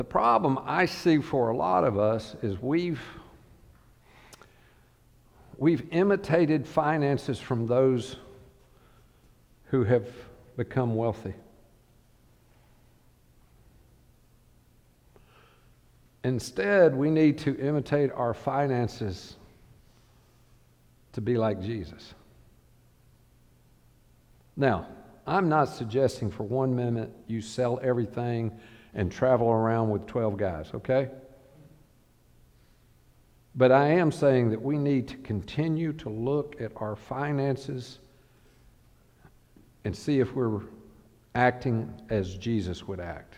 The problem I see for a lot of us is we've imitated finances from those who have become wealthy. Instead, we need to imitate our finances to be like Jesus. Now, I'm not suggesting for 1 minute you sell everything and travel around with 12 guys, okay? But I am saying that we need to continue to look at our finances and see if we're acting as Jesus would act.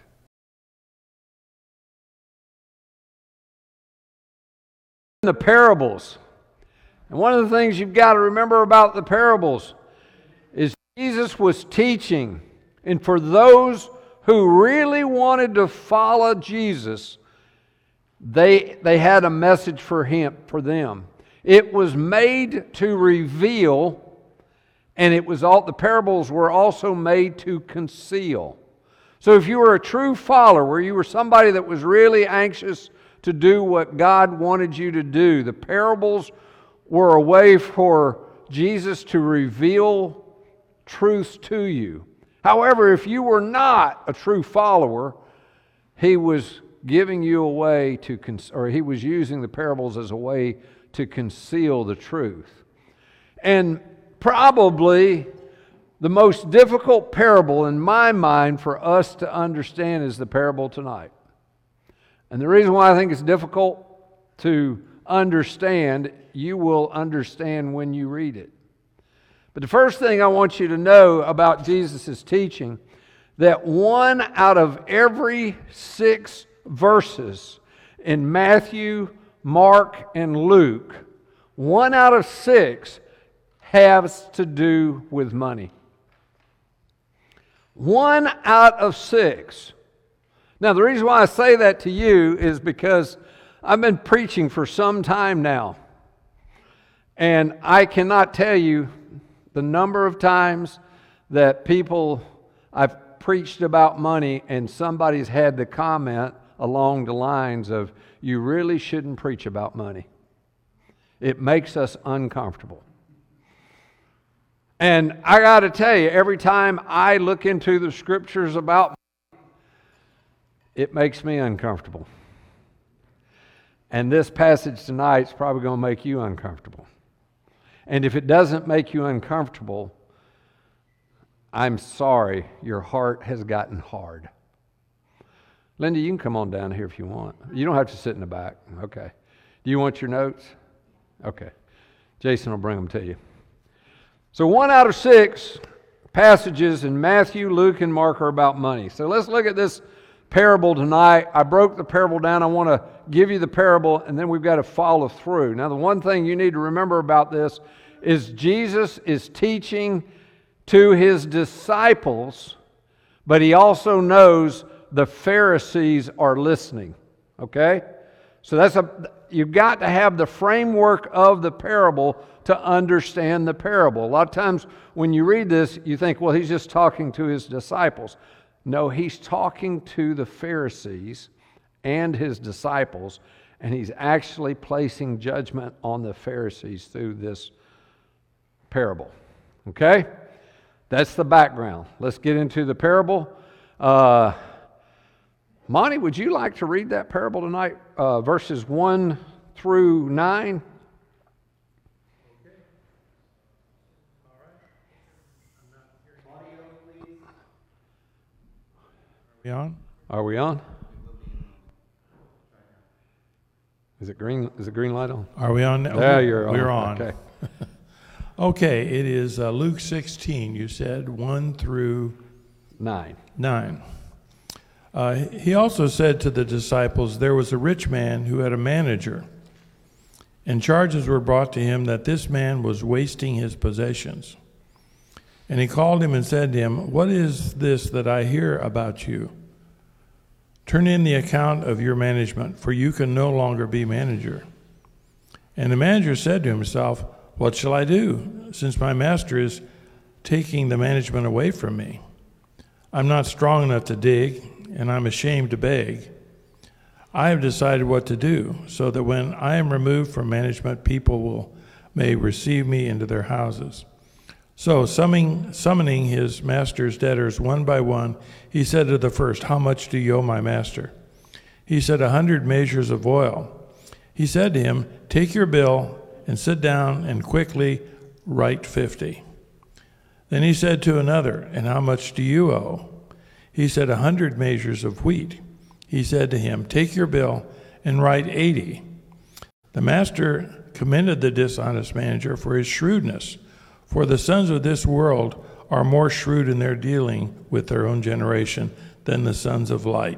The parables. And one of the things you've got to remember about the parables is Jesus was teaching, and for those who really wanted to follow Jesus, they had a message for them. It was made to reveal, and the parables were also made to conceal. So if you were a true follower, you were somebody that was really anxious to do what God wanted you to do, the parables were a way for Jesus to reveal truths to you. However, if you were not a true follower, he was giving you a way to, or he was using the parables as a way to conceal the truth. And probably the most difficult parable in my mind for us to understand is the parable tonight. And the reason why I think it's difficult to understand, you will understand when you read it. But the first thing I want you to know about Jesus' teaching, that 1 out of every 6 verses in Matthew, Mark, and Luke, 1 out of 6 has to do with money. 1 out of 6. Now, the reason why I say that to you is because I've been preaching for some time now. And I cannot tell you the number of times that I've preached about money and somebody's had the comment along the lines of, you really shouldn't preach about money. It makes us uncomfortable. And I got to tell you, every time I look into the scriptures about money, it makes me uncomfortable. And this passage tonight is probably going to make you uncomfortable. And if it doesn't make you uncomfortable, I'm sorry, your heart has gotten hard. Linda, you can come on down here if you want. You don't have to sit in the back. Okay. Do you want your notes? Okay. Jason will bring them to you. So 1 out of 6 passages in Matthew, Luke, and Mark are about money. So let's look at this parable tonight. I broke the parable down. I want to give you the parable, and then we've got to follow through. Now, the one thing you need to remember about this is Jesus is teaching to his disciples, but he also knows the Pharisees are listening. Okay? So you've got to have the framework of the parable to understand the parable. A lot of times when you read this, you think, well, he's just talking to his disciples. No, he's talking to the Pharisees and his disciples, and he's actually placing judgment on the Pharisees through this parable. Okay? That's the background. Let's get into the parable. Monty, would you like to read that parable tonight? Verses 1 through 9? Are we on? Is it green? Is the green light on? Are we on? Yeah, you're on. We're on. Okay. Okay, it is Luke 16, you said, 1 through 9. He also said to the disciples, there was a rich man who had a manager, and charges were brought to him that this man was wasting his possessions. And he called him and said to him, what is this that I hear about you? Turn in the account of your management, for you can no longer be manager. And the manager said to himself, what shall I do, since my master is taking the management away from me? I'm not strong enough to dig, and I'm ashamed to beg. I have decided what to do, so that when I am removed from management, people may receive me into their houses. So, summoning his master's debtors one by one, he said to the first, 'How much do you owe my master?' He said, 100 measures of oil. He said to him, 'Take your bill and sit down and quickly write 50. Then he said to another, 'And how much do you owe?' He said, 100 measures of wheat. He said to him, 'Take your bill and write 80. The master commended the dishonest manager for his shrewdness, for the sons of this world are more shrewd in their dealing with their own generation than the sons of light.'"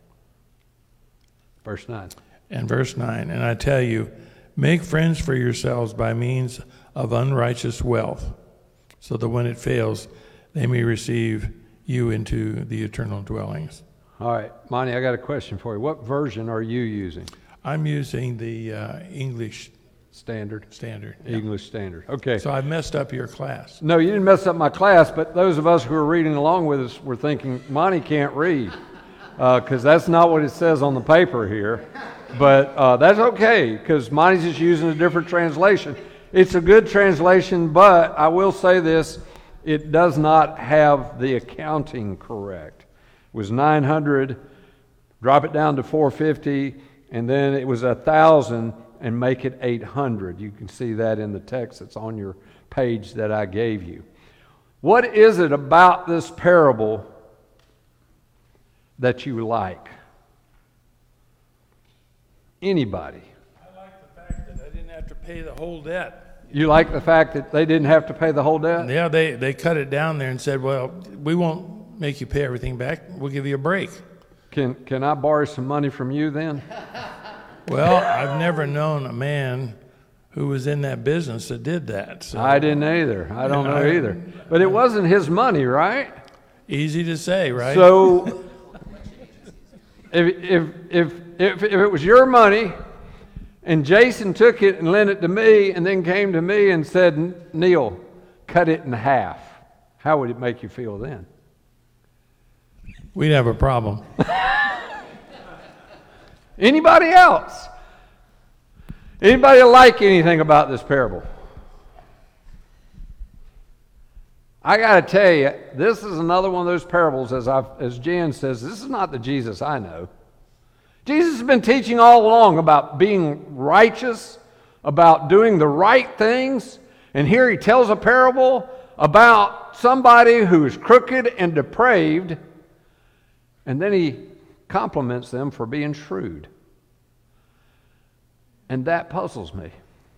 Verse 9. And verse 9, "And I tell you, make friends for yourselves by means of unrighteous wealth, so that when it fails, they may receive you into the eternal dwellings." All right, Monty, I got a question for you. What version are you using? I'm using the English Standard? Standard. English Standard. Okay. So I've messed up your class. No, you didn't mess up my class, but those of us who are reading along with us were thinking, Monty can't read, because that's not what it says on the paper here. But that's okay, because Monty's just using a different translation. It's a good translation, but I will say this, it does not have the accounting correct. It was 900, drop it down to 450, and then it was 1,000, and make it 800. You can see that in the text that's on your page that I gave you. What is it about this parable that you like? Anybody? I like the fact that I didn't have to pay the whole debt. You like the fact that they didn't have to pay the whole debt? Yeah, they cut it down there and said, "Well, we won't make you pay everything back. We'll give you a break." Can I borrow some money from you then? Well, I've never known a man who was in that business that did that. So. I didn't either. I don't know either. But it wasn't his money, right? Easy to say, right? So if it was your money and Jason took it and lent it to me and then came to me and said, "Neil, cut it in half," how would it make you feel then? We'd have a problem. Anybody else? Anybody like anything about this parable? I got to tell you, this is another one of those parables, as Jan says, this is not the Jesus I know. Jesus has been teaching all along about being righteous, about doing the right things, and here he tells a parable about somebody who is crooked and depraved, and then he compliments them for being shrewd. And that puzzles me.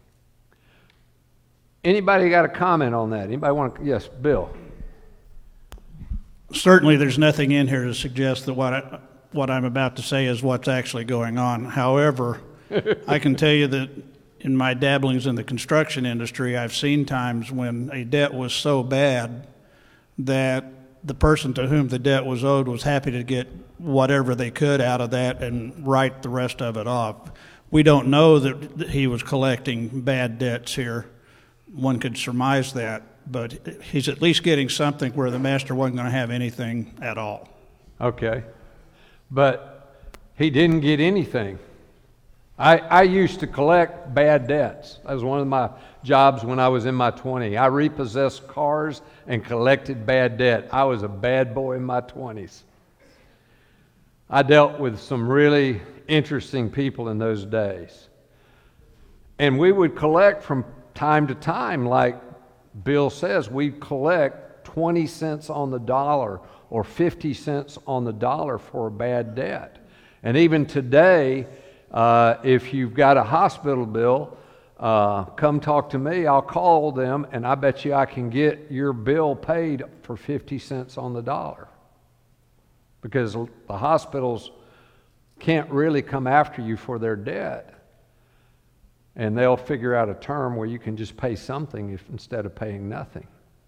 Anybody got a comment on that? Anybody want to? Yes, Bill. Certainly there's nothing in here to suggest that what I'm about to say is what's actually going on. However, I can tell you that in my dabblings in the construction industry, I've seen times when a debt was so bad that the person to whom the debt was owed was happy to get whatever they could out of that and write the rest of it off. We don't know that he was collecting bad debts here. One could surmise that, but he's at least getting something where the master wasn't going to have anything at all. Okay. But he didn't get anything. I used to collect bad debts. That was one of my jobs when I was in my 20s. I repossessed cars and collected bad debt. I was a bad boy in my 20s. I dealt with some really interesting people in those days. And we would collect from time to time, like Bill says, we'd collect 20 cents on the dollar or 50 cents on the dollar for a bad debt. And even today, if you've got a hospital bill, come talk to me. I'll call them, and I bet you I can get your bill paid for 50 cents on the dollar. Because the hospitals can't really come after you for their debt. And they'll figure out a term where you can just pay something instead of paying nothing.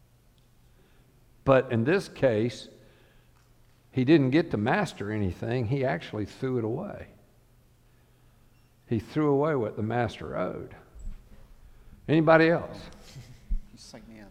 But in this case, he didn't get to master anything. He actually threw it away. He threw away what the master owed. Anybody else? Sign me up.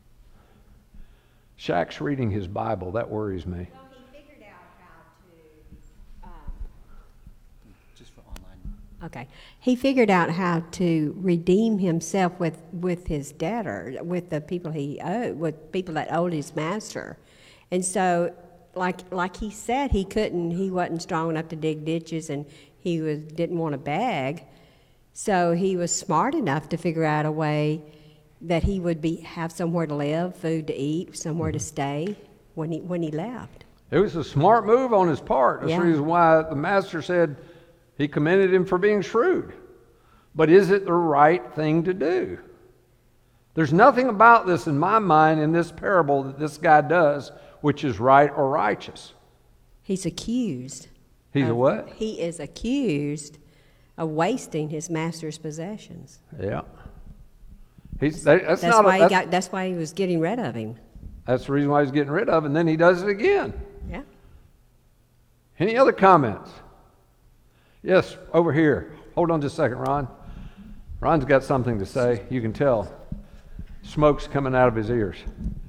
Shaq's reading his Bible. That worries me. Well, he figured out how to Just for online. Okay. He figured out how to redeem himself with his debtor, with the people he owed, with people that owed his master. And so, like he said, he wasn't strong enough to dig ditches, and didn't want to beg. So he was smart enough to figure out a way that he would have somewhere to live, food to eat, somewhere to stay when he left. It was a smart move on his part. That's Yeah. the reason why the master said he commended him for being shrewd. But is it the right thing to do? There's nothing about this in my mind in this parable that this guy does which is right or righteous. He's accused. He's a what? He is accused of wasting his master's possessions. Yeah. That's That's why he was getting rid of him. That's the reason why he's getting rid of, and then he does it again. Yeah. Any other comments? Yes, over here. Hold on just a second, Ron. Ron's got something to say. You can tell. Smoke's coming out of his ears.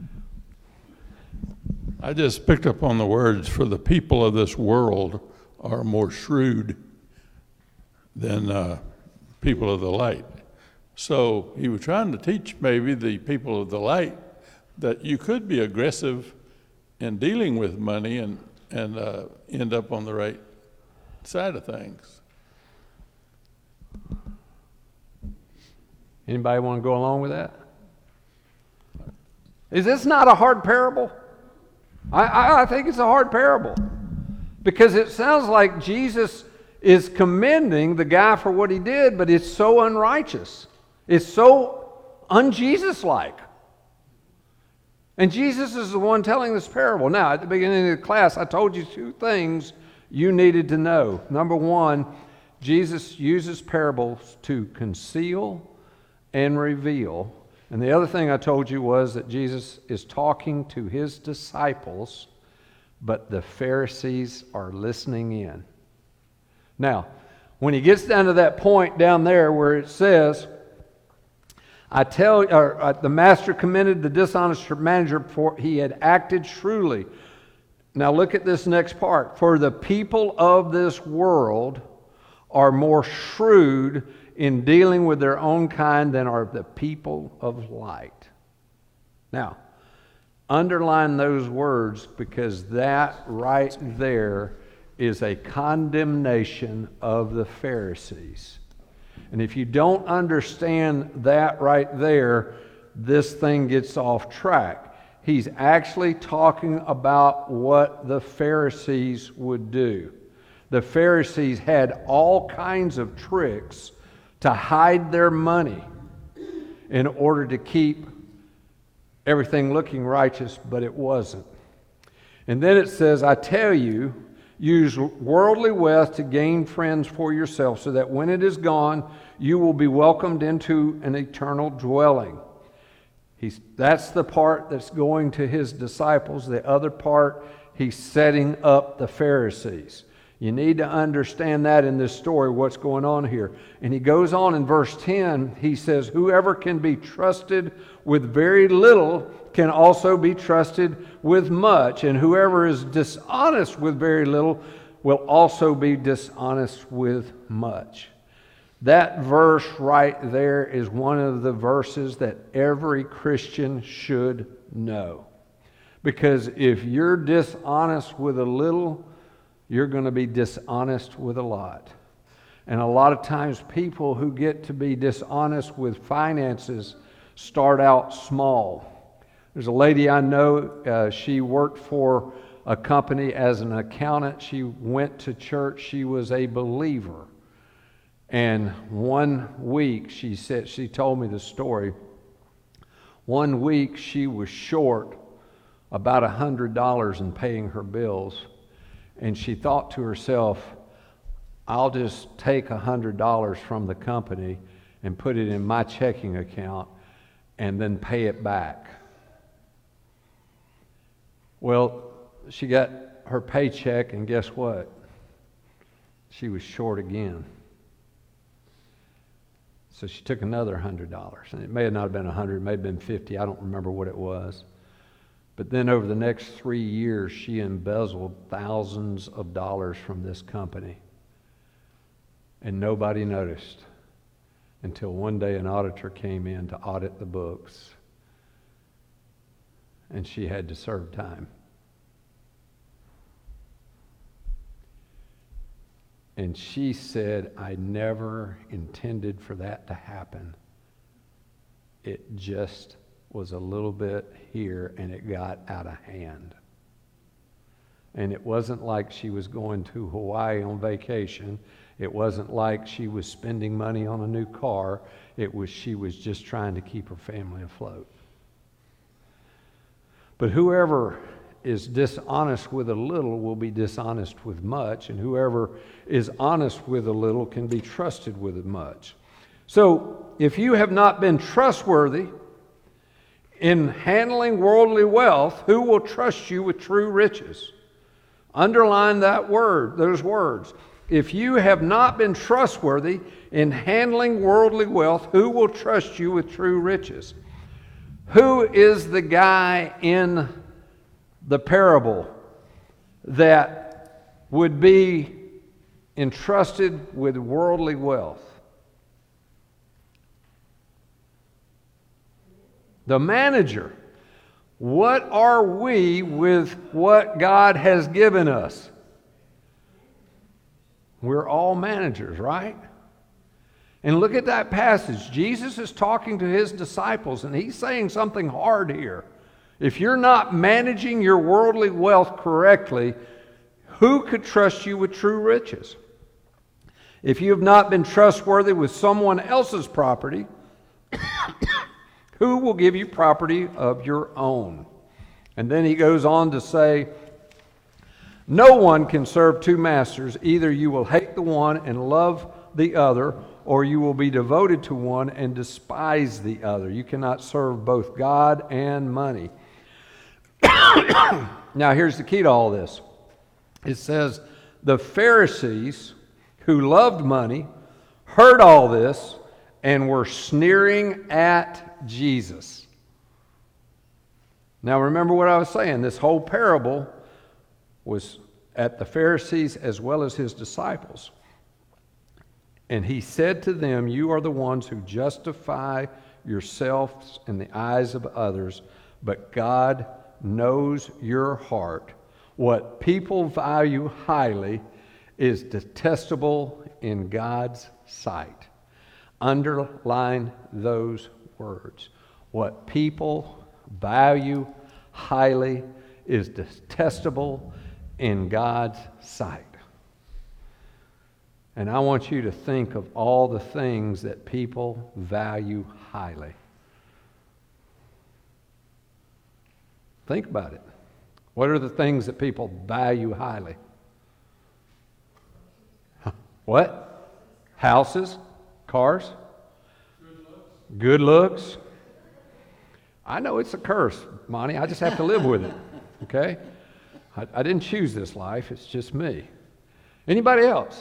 I just picked up on the words, for the people of this world are more shrewd than people of the light. So he was trying to teach maybe the people of the light that you could be aggressive in dealing with money and end up on the right side of things. Anybody want to go along with that? Is this not a hard parable? I think it's a hard parable because it sounds like Jesus is commending the guy for what he did, but it's so unrighteous. It's so un-Jesus-like. And Jesus is the one telling this parable. Now, at the beginning of the class, I told you two things you needed to know. Number one, Jesus uses parables to conceal and reveal. And the other thing I told you was that Jesus is talking to his disciples, but the Pharisees are listening in. Now, when he gets down to that point down there where it says, the master commended the dishonest manager for he had acted shrewdly. Now look at this next part. For the people of this world are more shrewd in dealing with their own kind than are the people of light. Now, underline those words because that right there is a condemnation of the Pharisees. And if you don't understand that right there, this thing gets off track. He's actually talking about what the Pharisees would do. The Pharisees had all kinds of tricks to hide their money in order to keep everything looking righteous, but it wasn't. And then it says, I tell you, use worldly wealth to gain friends for yourself, so that when it is gone, you will be welcomed into an eternal dwelling. That's the part that's going to his disciples. The other part, he's setting up the Pharisees. You need to understand that in this story, what's going on here. And he goes on in verse 10, he says, whoever can be trusted with very little can also be trusted with much. And whoever is dishonest with very little will also be dishonest with much. That verse right there is one of the verses that every Christian should know. Because if you're dishonest with a little, you're going to be dishonest with a lot. And a lot of times people who get to be dishonest with finances start out small. There's a lady I know, she worked for a company as an accountant. She went to church. She was a believer. And one week, she told me the story. One week she was short about $100 in paying her bills. And she thought to herself, I'll just take $100 from the company and put it in my checking account and then pay it back. Well, she got her paycheck, and guess what? She was short again. So she took another $100. And it may have not been $100, it may have been $50. I don't remember what it was. But then over the next 3 years, she embezzled thousands of dollars from this company. And nobody noticed until one day an auditor came in to audit the books, and she had to serve time. And she said, I never intended for that to happen. It just was a little bit here, and it got out of hand. And it wasn't like she was going to Hawaii on vacation. It wasn't like she was spending money on a new car. She was just trying to keep her family afloat. But whoever is dishonest with a little will be dishonest with much, and whoever is honest with a little can be trusted with much. So, if you have not been trustworthy in handling worldly wealth, who will trust you with true riches? Underline that word, those words. If you have not been trustworthy in handling worldly wealth, who will trust you with true riches? Who is the guy in the parable that would be entrusted with worldly wealth? The manager. What are we with what God has given us? We're all managers, right? And look at that passage. Jesus is talking to his disciples, and he's saying something hard here. If you're not managing your worldly wealth correctly, who could trust you with true riches? If you have not been trustworthy with someone else's property, who will give you property of your own? And then he goes on to say, no one can serve two masters. Either you will hate the one and love the other, or you will be devoted to one and despise the other. You cannot serve both God and money. Now here's the key to all this. It says, the Pharisees who loved money heard all this and were sneering at Jesus. Now remember what I was saying. This whole parable was at the Pharisees as well as his disciples. And he said to them, you are the ones who justify yourselves in the eyes of others, but God knows your heart. What people value highly is detestable in God's sight. Underline those words. What people value highly is detestable in God's sight. And I want you to think of all the things that people value highly. Think about it. What are the things that people value highly? What? Houses? Cars? Good looks? I know it's a curse, Monty. I just have to live with it. Okay? I didn't choose this life. It's just me. Anybody else?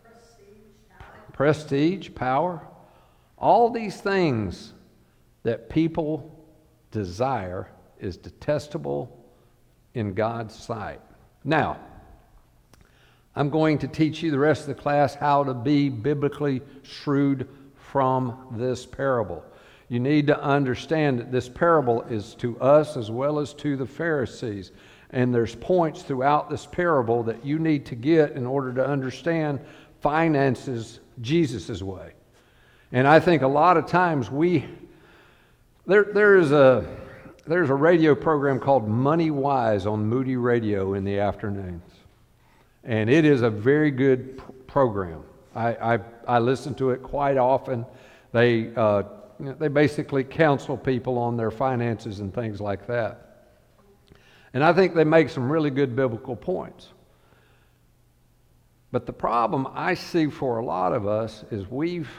Prestige, power. All these things that people desire is detestable in God's sight. Now, I'm going to teach you the rest of the class how to be biblically shrewd from this parable. You need to understand that this parable is to us as well as to the Pharisees. And there's points throughout this parable that you need to get in order to understand finances Jesus' way. And I think a lot of times there's a radio program called Money Wise on Moody Radio in the afternoons. And it is a very good program. I listen to it quite often. They basically counsel people on their finances and things like that. And I think they make some really good biblical points. But the problem I see for a lot of us is we've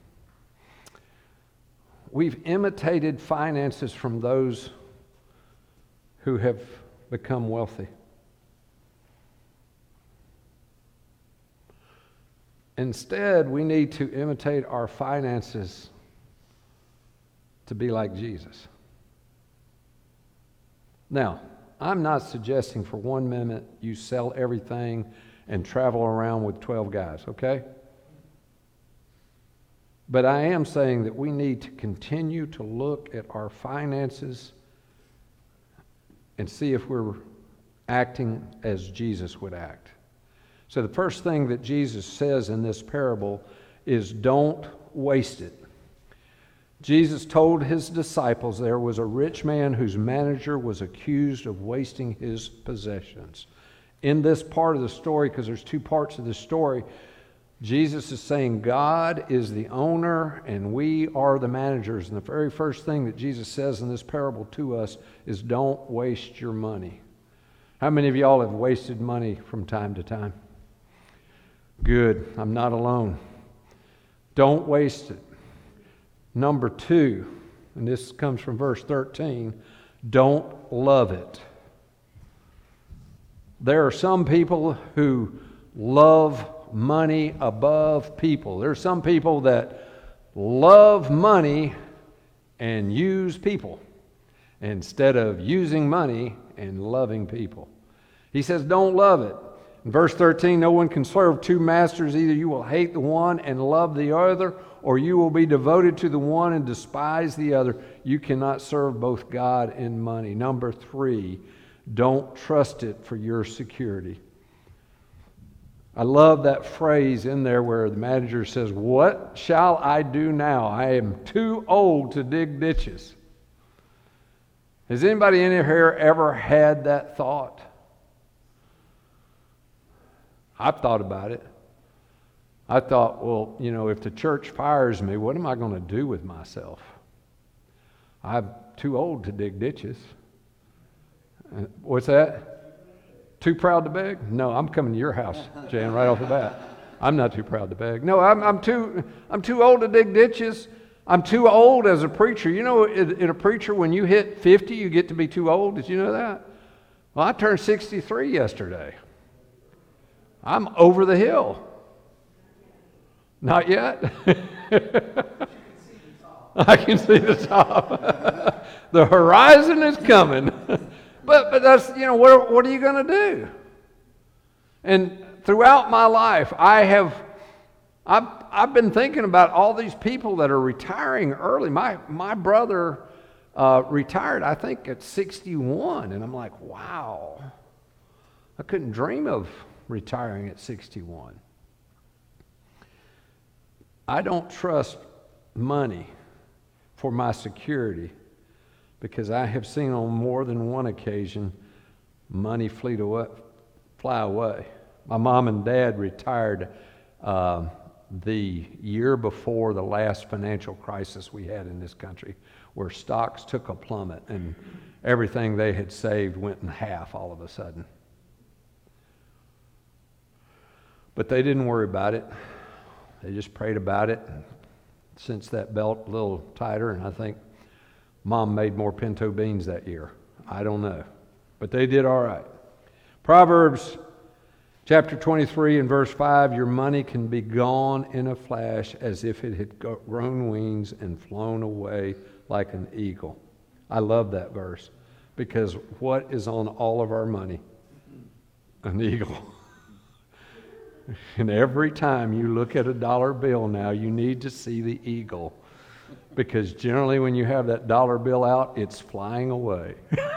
imitated finances from those who have become wealthy. Instead, we need to imitate our finances to be like Jesus. Now, I'm not suggesting for 1 minute you sell everything and travel around with 12 guys, okay? But I am saying that we need to continue to look at our finances and see if we're acting as Jesus would act. So the first thing that Jesus says in this parable is don't waste it. Jesus told his disciples there was a rich man whose manager was accused of wasting his possessions. In this part of the story, because there's two parts of the story, Jesus is saying God is the owner and we are the managers. And the very first thing that Jesus says in this parable to us is don't waste your money. How many of y'all have wasted money from time to time? Good. I'm not alone. Don't waste it. Number 2, and this comes from verse 13, don't love it. There are some people who love money above people. There are some people that love money and use people instead of using money and loving people. He says don't love it. In verse 13, no one can serve two masters. Either you will hate the one and love the other, or you will be devoted to the one and despise the other. You cannot serve both God and money. Number 3, don't trust it for your security. I love that phrase in there where the manager says, what shall I do now? I am too old to dig ditches. Has anybody in here ever had that thought? I've thought about it. I thought, well, if the church fires me, what am I going to do with myself? I'm too old to dig ditches. What's that? Too proud to beg? No, I'm coming to your house, Jan, right off the bat. I'm not too proud to beg. No, I'm too old to dig ditches. I'm too old as a preacher. In a preacher, when you hit 50, you get to be too old. Did you know that? Well, I turned 63 yesterday. I'm over the hill. Not yet. I can see the top. The horizon is coming. But that's, what are you going to do? And throughout my life, I've been thinking about all these people that are retiring early. My brother retired, I think, at 61. And I'm like, wow. I couldn't dream of retiring at 61. I don't trust money for my security because I have seen on more than one occasion money fly away. My mom and dad retired the year before the last financial crisis we had in this country, where stocks took a plummet and everything they had saved went in half all of a sudden. But they didn't worry about it. They just prayed about it, cinched that belt a little tighter, and I think Mom made more pinto beans that year. I don't know. But they did all right. Proverbs chapter 23 and verse 5, your money can be gone in a flash as if it had grown wings and flown away like an eagle. I love that verse because what is on all of our money? An eagle. And every time you look at a dollar bill now, you need to see the eagle. Because generally when you have that dollar bill out, it's flying away.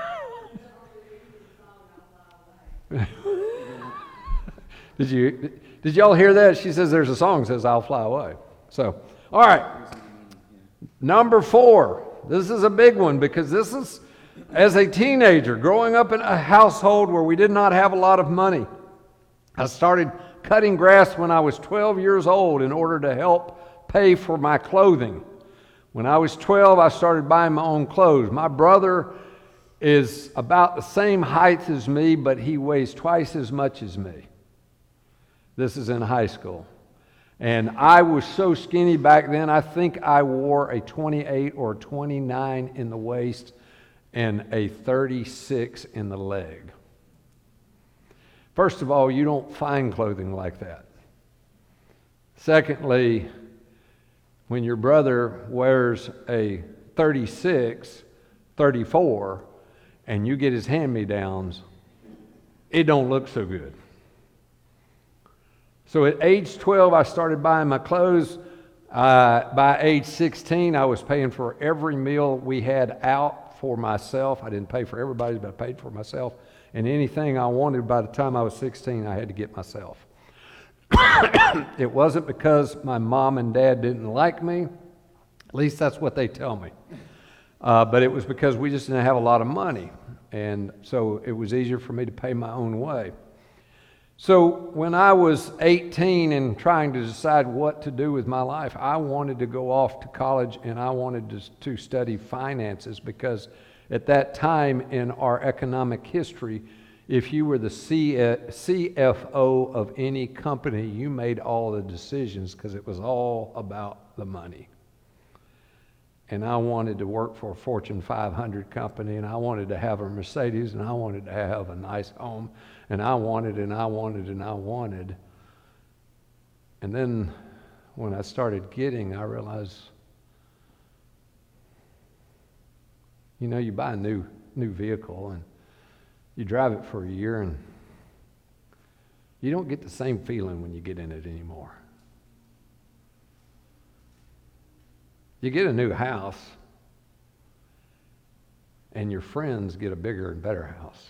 Did y'all hear that? She says there's a song that says, I'll fly away. So, all right. Number 4. This is a big one because this is, as a teenager, growing up in a household where we did not have a lot of money. I started cutting grass when I was 12 years old in order to help pay for my clothing. When I was 12, I started buying my own clothes. My brother is about the same height as me, but he weighs twice as much as me. This is in high school. And I was so skinny back then, I think I wore a 28 or 29 in the waist and a 36 in the leg. First of all, you don't find clothing like that. Secondly, when your brother wears a 36, 34, and you get his hand-me-downs, it don't look so good. So at age 12, I started buying my clothes. By age 16, I was paying for every meal we had out for myself. I didn't pay for everybody, but I paid for myself. And anything I wanted by the time I was 16, I had to get myself. It wasn't because my mom and dad didn't like me. At least that's what they tell me. But it was because we just didn't have a lot of money. And so it was easier for me to pay my own way. So when I was 18 and trying to decide what to do with my life, I wanted to go off to college and I wanted to study finances, because at that time in our economic history, if you were the CFO of any company, you made all the decisions because it was all about the money. And I wanted to work for a Fortune 500 company, and I wanted to have a Mercedes, and I wanted to have a nice home, and I wanted, and I wanted, and I wanted. And then when I started getting, I realized, you know, you buy a new vehicle, and you drive it for a year, and you don't get the same feeling when you get in it anymore. You get a new house, and your friends get a bigger and better house,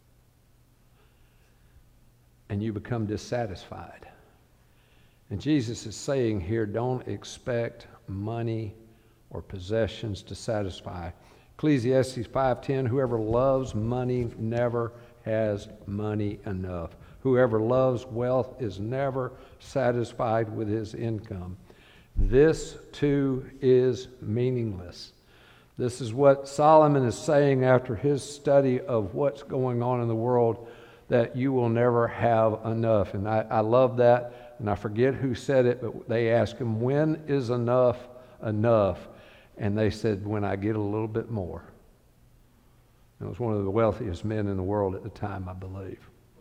and you become dissatisfied. And Jesus is saying here, don't expect money or possessions to satisfy. Ecclesiastes 5:10, whoever loves money never has money enough. Whoever loves wealth is never satisfied with his income. This too is meaningless. This is what Solomon is saying after his study of what's going on in the world, that you will never have enough. And I love that, and I forget who said it, but they asked him, when is enough enough? And they said, when I get a little bit more. It was one of the wealthiest men in the world at the time, I believe.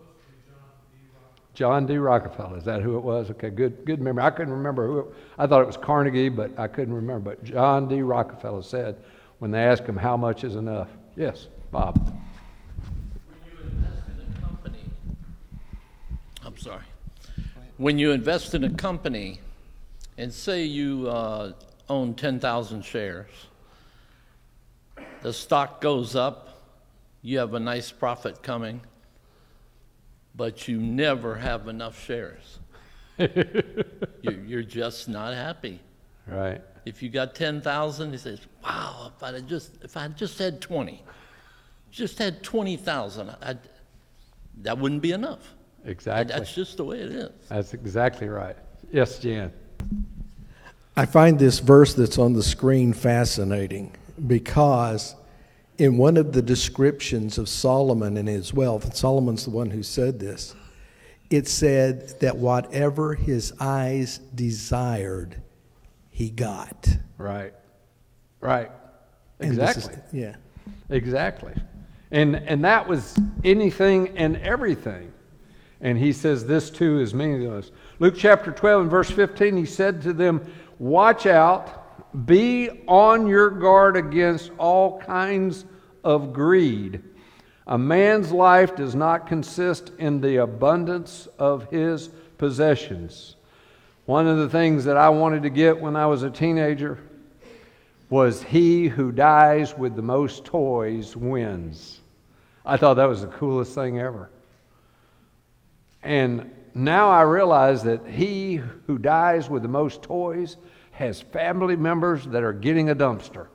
John D. Rockefeller, is that who it was? Okay, good memory. I couldn't remember I thought it was Carnegie, but I couldn't remember. But John D. Rockefeller said, when they asked him how much is enough. Yes, Bob. When you invest in a company, and say you own 10,000 shares, the stock goes up, you have a nice profit coming, but you never have enough shares. You're just not happy. Right. If you got 10,000, he says, wow, if I just had 20, just had 20,000, that wouldn't be enough. Exactly. That's just the way it is. That's exactly right. Yes, Jan. I find this verse that's on the screen fascinating, because in one of the descriptions of Solomon and his wealth, and Solomon's the one who said this, it said that whatever his eyes desired, he got. Right. Right. Exactly. Yeah. Exactly. And that was anything and everything. And he says this too is meaningless. Luke chapter 12 and verse 15, he said to them, watch out, be on your guard against all kinds of greed. A man's life does not consist in the abundance of his possessions. One of the things that I wanted to get when I was a teenager was he who dies with the most toys wins. I thought that was the coolest thing ever. And now I realize that he who dies with the most toys has family members that are getting a dumpster.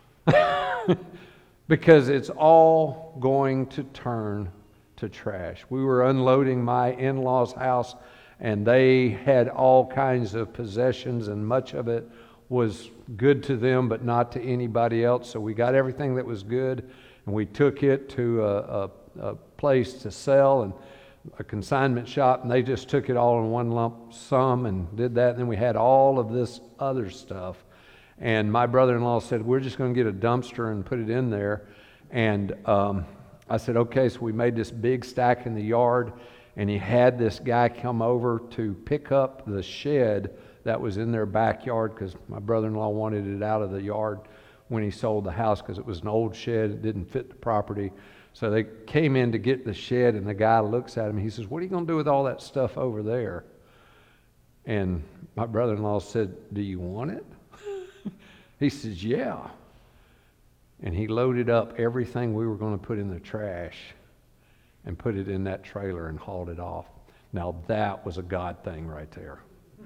Because it's all going to turn to trash. We were unloading my in-laws' house, and they had all kinds of possessions, and much of it was good to them but not to anybody else. So we got everything that was good, and we took it to a place to sell, and a consignment shop, and they just took it all in one lump sum and did that. And then we had all of this other stuff. And my brother-in-law said, we're just going to get a dumpster and put it in there. And I said, okay. So we made this big stack in the yard, and he had this guy come over to pick up the shed that was in their backyard, because my brother-in-law wanted it out of the yard when he sold the house, because it was an old shed. It didn't fit the property. So they came in to get the shed, and the guy looks at him. He says, what are you going to do with all that stuff over there? And my brother-in-law said, "Do you want it?" He says, "Yeah." And he loaded up everything we were going to put in the trash and put it in that trailer and hauled it off. Now that was a God thing right there.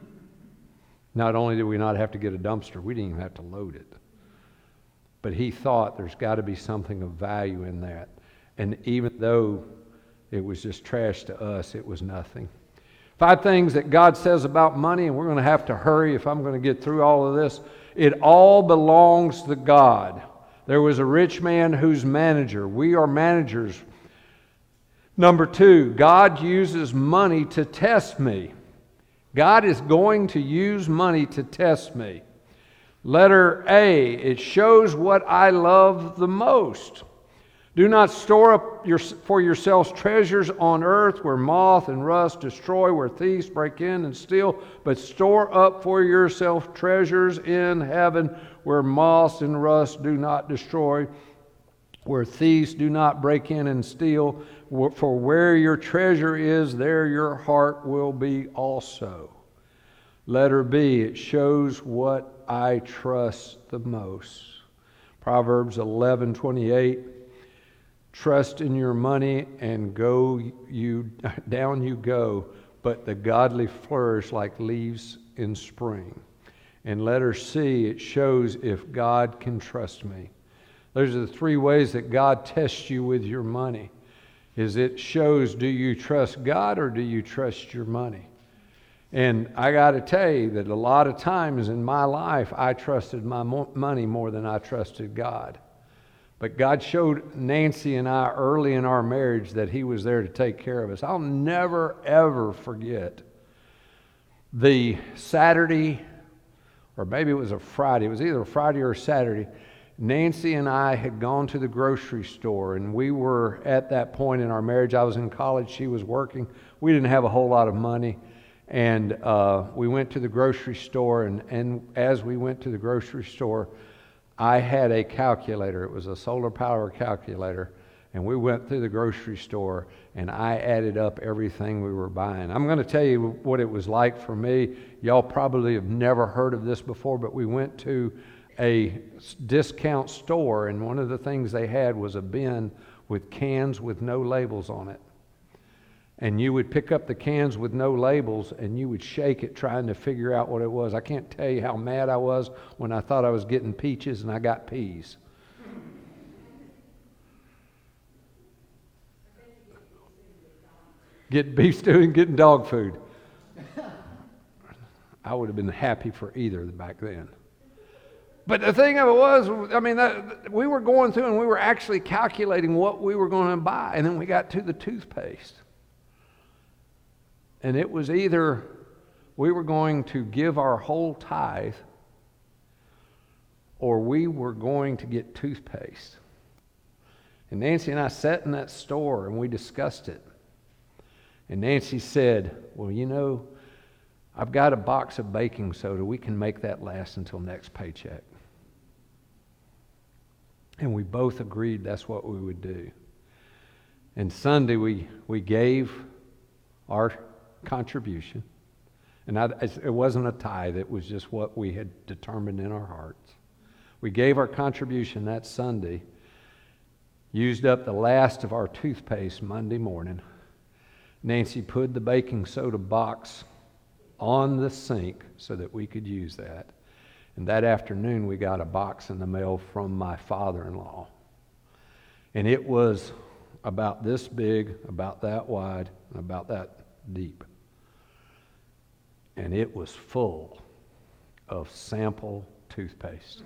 Not only did we not have to get a dumpster, we didn't even have to load it. But he thought there's got to be something of value in that. And even though it was just trash to us, it was nothing. 5 things that God says about money, and we're going to have to hurry if I'm going to get through all of this. It all belongs to God. There was a rich man who's manager. We are managers. Number 2, God uses money to test me. God is going to use money to test me. Letter A, it shows what I love the most. Do not store up for yourselves treasures on earth where moth and rust destroy, where thieves break in and steal, but store up for yourself treasures in heaven where moths and rust do not destroy, where thieves do not break in and steal. For where your treasure is, there your heart will be also. Letter B, it shows what I trust the most. Proverbs 11:28. Trust in your money and down you go, but the godly flourish like leaves in spring. And letter C, it shows if God can trust me. Those are the 3 ways that God tests you with your money. It shows, do you trust God or do you trust your money? And I got to tell you that a lot of times in my life, I trusted my money more than I trusted God. But God showed Nancy and I early in our marriage that He was there to take care of us. I'll never, ever forget the Saturday, or maybe it was a Friday. It was either a Friday or a Saturday. Nancy and I had gone to the grocery store, and we were at that point in our marriage. I was in college. She was working. We didn't have a whole lot of money. And we went to the grocery store, and as we went to the grocery store, I had a calculator. It was a solar power calculator, and we went through the grocery store, and I added up everything we were buying. I'm going to tell you what it was like for me. Y'all probably have never heard of this before, but we went to a discount store, and one of the things they had was a bin with cans with no labels on it. And you would pick up the cans with no labels, and you would shake it trying to figure out what it was. I can't tell you how mad I was when I thought I was getting peaches and I got peas. Getting beef stew and getting dog food. I would have been happy for either back then. But the thing of it was, we were going through and we were actually calculating what we were going to buy. And then we got to the toothpaste. And it was either we were going to give our whole tithe or we were going to get toothpaste. And Nancy and I sat in that store and we discussed it. And Nancy said, well, I've got a box of baking soda. We can make that last until next paycheck. And we both agreed that's what we would do. And Sunday we gave our contribution. And it wasn't a tithe. It was just what we had determined in our hearts. We gave our contribution that Sunday, used up the last of our toothpaste Monday morning. Nancy put the baking soda box on the sink so that we could use that. And that afternoon we got a box in the mail from my father-in-law. And it was about this big, about that wide, and about that deep. And it was full of sample toothpaste.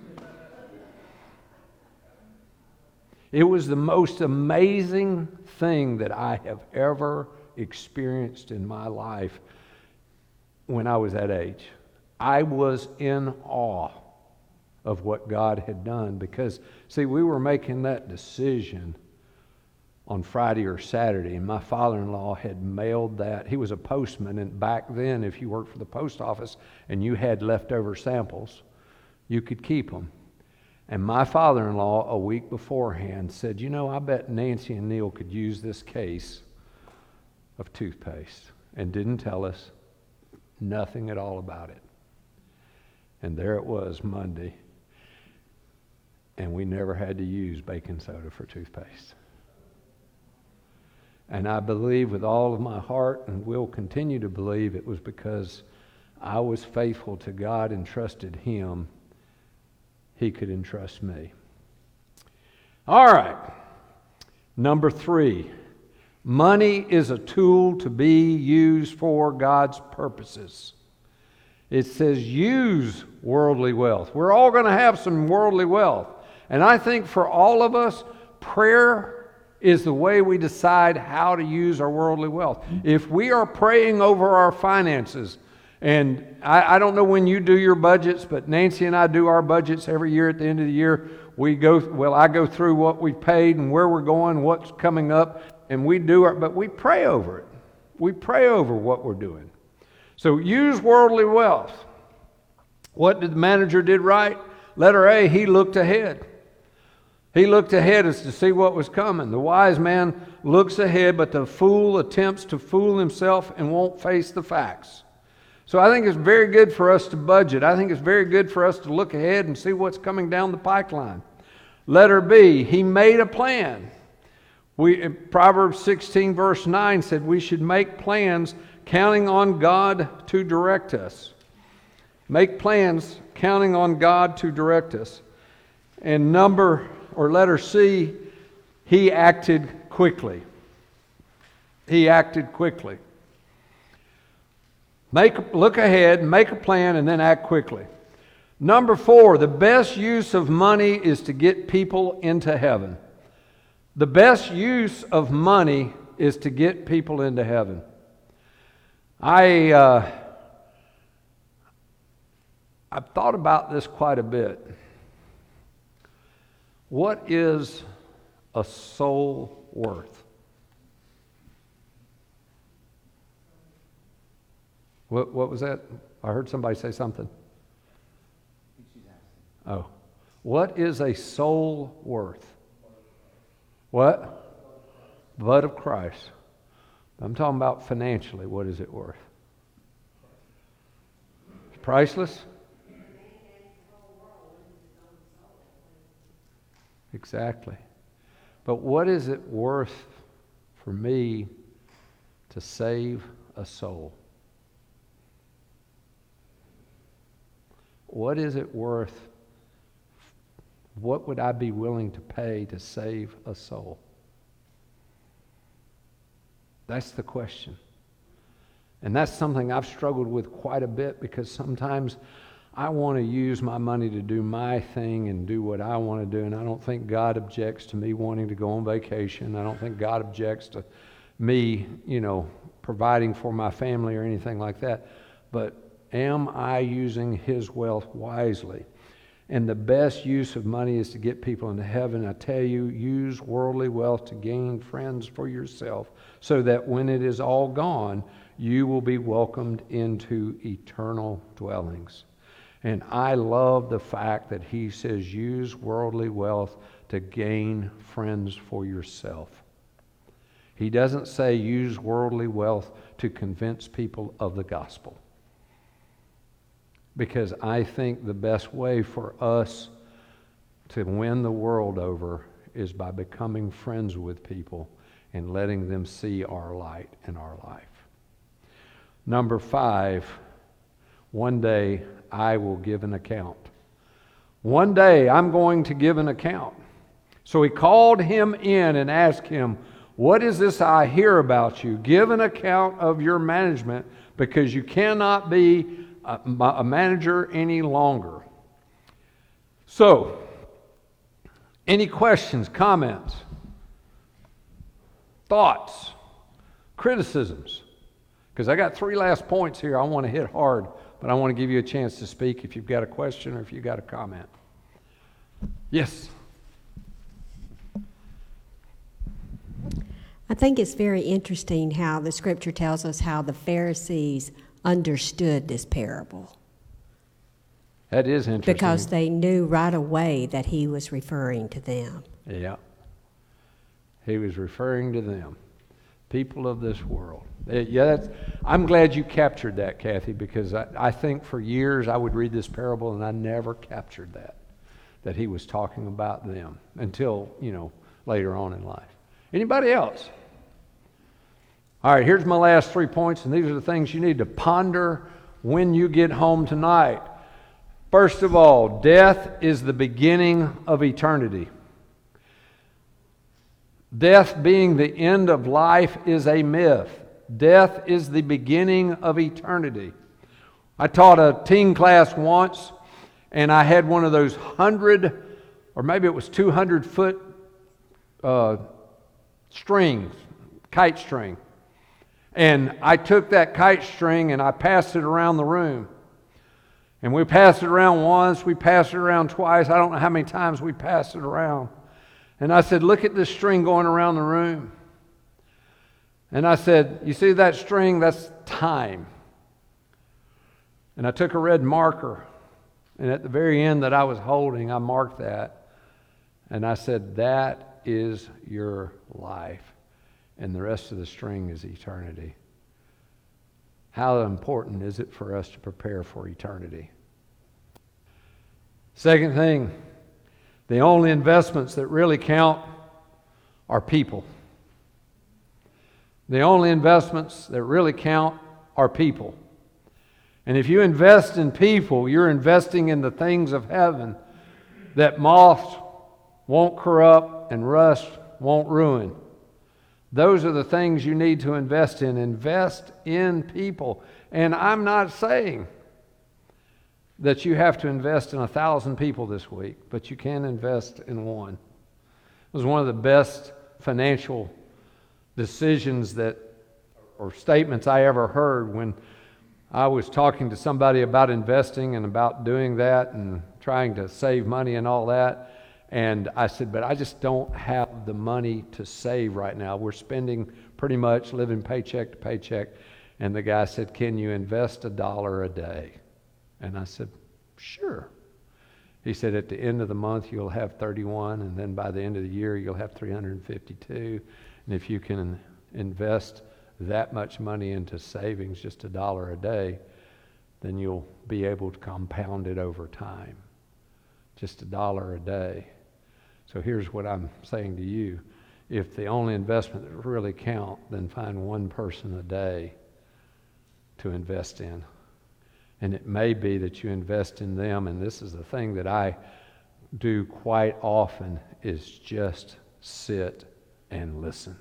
It was the most amazing thing that I have ever experienced in my life when I was that age. I was in awe of what God had done because, see, we were making that decision on Friday or Saturday, and my father-in-law had mailed that. He was a postman, and back then, if you worked for the post office and you had leftover samples, you could keep them. And my father-in-law, a week beforehand, said, I bet Nancy and Neil could use this case of toothpaste, and didn't tell us. nothing at all about it. And there it was Monday, and we never had to use baking soda for toothpaste. And I believe with all of my heart, and will continue to believe, it was because I was faithful to God and trusted Him. He could entrust me. All right. Number 3. Money is a tool to be used for God's purposes. It says use worldly wealth. We're all going to have some worldly wealth. And I think for all of us, prayer is the way we decide how to use our worldly wealth. If we are praying over our finances, and I don't know when you do your budgets, but Nancy and I do our budgets every year at the end of the year. I go through what we've paid and where we're going, what's coming up, and but we pray over it. We pray over what we're doing. So use worldly wealth. What did the manager did right? Letter A, he looked ahead. He looked ahead as to see what was coming. The wise man looks ahead, but the fool attempts to fool himself and won't face the facts. So I think it's very good for us to budget. I think it's very good for us to look ahead and see what's coming down the pipeline. Letter B, he made a plan. Proverbs 16 verse 9 said we should make plans counting on God to direct us. Make plans counting on God to direct us. And letter C, he acted quickly. He acted quickly. Look ahead, make a plan, and then act quickly. Number 4, the best use of money is to get people into heaven. The best use of money is to get people into heaven. I've thought about this quite a bit. What is a soul worth? What was that? I heard somebody say something. Oh. What is a soul worth? What? Blood of Christ. I'm talking about financially. What is it worth? It's priceless? Exactly. But what is it worth for me to save a soul? What is it worth? What would I be willing to pay to save a soul? That's the question. And that's something I've struggled with quite a bit, because sometimes I want to use my money to do my thing and do what I want to do, and I don't think God objects to me wanting to go on vacation. I don't think God objects to me, providing for my family or anything like that. But am I using His wealth wisely? And the best use of money is to get people into heaven. I tell you, use worldly wealth to gain friends for yourself, so that when it is all gone, you will be welcomed into eternal dwellings. And I love the fact that he says use worldly wealth to gain friends for yourself. He doesn't say use worldly wealth to convince people of the gospel. Because I think the best way for us to win the world over is by becoming friends with people and letting them see our light in our life. Number 5, one day I will give an account. One day I'm going to give an account. So he called him in and asked him, what is this I hear about you? Give an account of your management, because you cannot be a manager any longer. So, any questions, comments, thoughts, criticisms? Because I got 3 last points here I want to hit hard, but I want to give you a chance to speak if you've got a question or if you've got a comment. Yes? I think it's very interesting how the scripture tells us how the Pharisees understood this parable. That is interesting. Because they knew right away that he was referring to them. Yeah. He was referring to them. People of this world. I'm glad you captured that, Kathy, because I think for years I would read this parable and I never captured that he was talking about them until, later on in life. Anybody else? All right, here's my last 3 points, and these are the things you need to ponder when you get home tonight. First of all, death is the beginning of eternity. Death being the end of life is a myth. Death is the beginning of eternity. I taught a teen class once, and I had one of those 100, or maybe it was 200-foot strings, kite string. And I took that kite string and I passed it around the room. And we passed it around once, we passed it around twice. I don't know how many times we passed it around. And I said, look at this string going around the room. And I said, you see that string? That's time. And I took a red marker, and at the very end that I was holding, I marked that. And I said, that is your life. And the rest of the string is eternity. How important is it for us to prepare for eternity? Second thing, the only investments that really count are people. The only investments that really count are people. And if you invest in people, you're investing in the things of heaven that moths won't corrupt and rust won't ruin. Those are the things you need to invest in. Invest in people. And I'm not saying that you have to invest in 1,000 people this week, but you can invest in one. It was one of the best financial decisions or statements I ever heard when I was talking to somebody about investing and about doing that and trying to save money and all that. And I said, but I just don't have the money to save right now. We're spending pretty much living paycheck to paycheck. And the guy said, can you invest $1 a day? And I said, sure. He said, at the end of the month, you'll have 31, and then by the end of the year, you'll have 352. And if you can invest that much money into savings, just $1 a day, then you'll be able to compound it over time. Just $1 a day. So here's what I'm saying to you. If the only investment that really count, then find one person a day to invest in. And it may be that you invest in them, and this is the thing that I do quite often, is just sit and listen.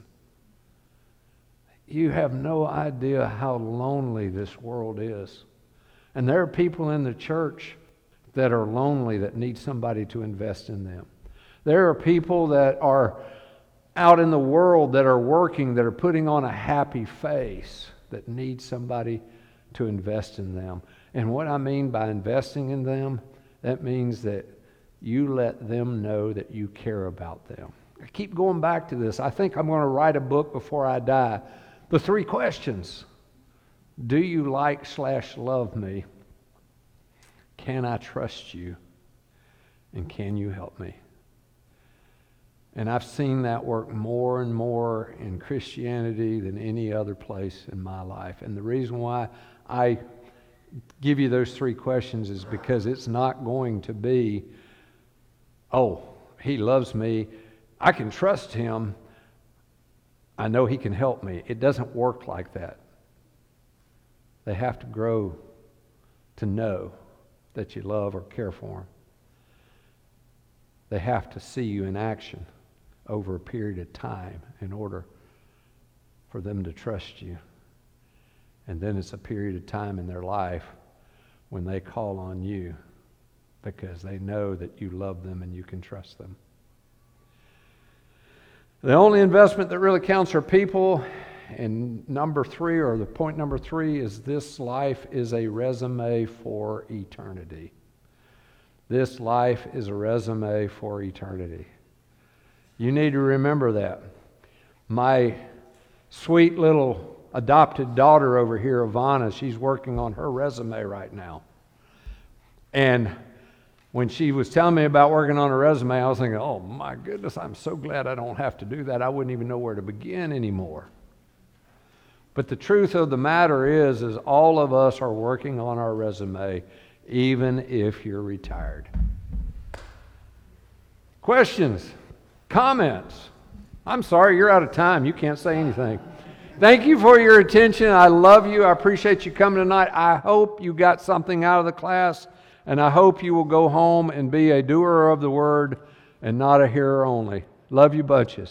You have no idea how lonely this world is. And there are people in the church that are lonely that need somebody to invest in them. There are people that are out in the world that are working, that are putting on a happy face, that need somebody to invest in them. And what I mean by investing in them, that means that you let them know that you care about them. I keep going back to this. I think I'm going to write a book before I die. The 3 questions. Do you like/love me? Can I trust you? And can you help me? And I've seen that work more and more in Christianity than any other place in my life. And the reason why I give you those 3 questions is because it's not going to be, oh, he loves me, I can trust him, I know he can help me. It doesn't work like that. They have to grow to know that you love or care for them. They have to see you in action over a period of time in order for them to trust you. And then it's a period of time in their life when they call on you because they know that you love them and you can trust them. The only investment that really counts are people. And number 3, or the point number 3, is this life is a resume for eternity. This life is a resume for eternity. You need to remember that. My sweet little adopted daughter over here, Ivana, she's working on her resume right now. And when she was telling me about working on a resume, I was thinking, oh my goodness, I'm so glad I don't have to do that. I wouldn't even know where to begin anymore. But the truth of the matter is all of us are working on our resume, even if you're retired. Questions? Comments? I'm sorry, you're out of time. You can't say anything. Thank you for your attention. I love you. I appreciate you coming tonight. I hope you got something out of the class, and I hope you will go home and be a doer of the word and not a hearer only. Love you bunches.